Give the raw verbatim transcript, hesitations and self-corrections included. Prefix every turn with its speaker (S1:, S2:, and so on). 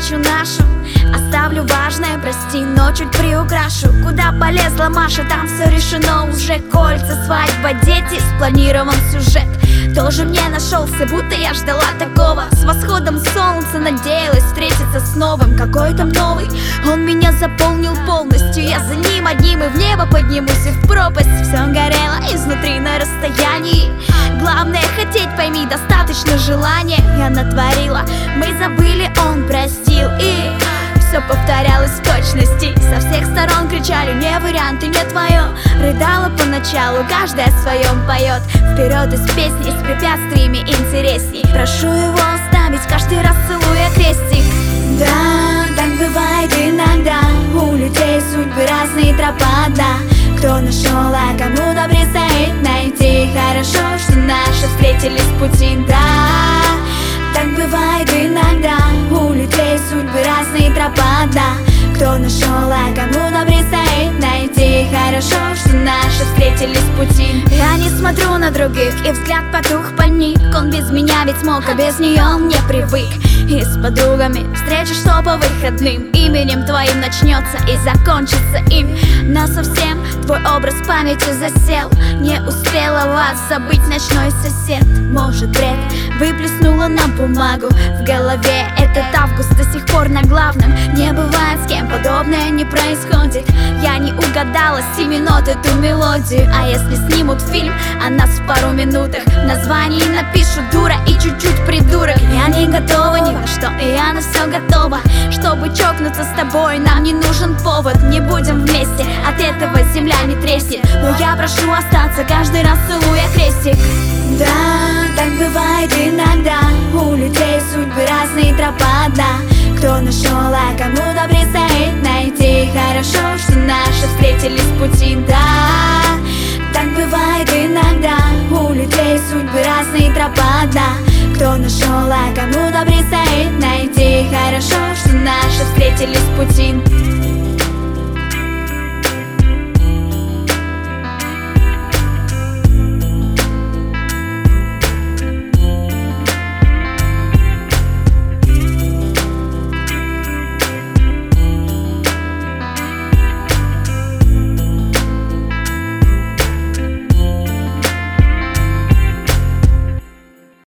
S1: встречу нашу оставлю важное, прости, но чуть приукрашу. Куда полезла Маша, там все решено уже. Кольца, свадьба, дети, спланирован сюжет. Тоже мне нашелся, будто я ждала такого. С восходом солнца надеялась встретиться с новым. Какой там новый, он меня заполнил полностью. Я за ним одним и в небо поднимусь, и в пропасть. Все горело изнутри на расстоянии. Главное хотеть, пойми, достаточно желания. Я натворила, мы забыли, он простил. И все повторялось в точности. Со всех сторон кричали: не вариант и не твое. Рыдала поначалу, каждая о своем поет. Вперед из песни, с препятствиями интересней. Прошу его оставить, каждый раз целуя крестик. Да, так бывает иногда. У людей судьбы разные тропа, да. Кто нашел, а кому-то предстоит найти. Хорошо, что наши встретились в пути, да. Так бывает иногда. У людей судьбы разные тропа, да. Кто нашел, а кому-то предстоит найти. Хорошо, что наши встретились в пути. Я не смотрю на других, и взгляд потух паник. Он без меня ведь мог, а без нее он не привык. И с подругами встреча, что по выходным. Именем твоим начнется и закончится им. Насовсем твой образ в памяти засел. Не успела вас забыть ночной сосед. Может, бред выплеснула на бумагу. В голове этот август до сих пор на главном. Не бывает с кем подобное не происходит. Я не угадала с семи нот эту мелодию. А если снимут фильм о нас в пару минутах, в названии напишут дура и чуть-чуть придурок. Я не готова ни во что, и я на все готова. Чтобы чокнуться с тобой, нам не нужен повод. Не будем вместе, от этого земля не треснет. Но я прошу остаться, каждый раз целуя крестик. Да, так бывает иногда. У людей судьбы разные тропа, да. Кто нашел, а кому-то предстоит найти. Хорошо, что наши встретились в пути, да. Так бывает иногда. У людей судьбы разные тропа, да. Кто нашел, а кому-то предстоит найти. Хорошо, что наши встретились в пути,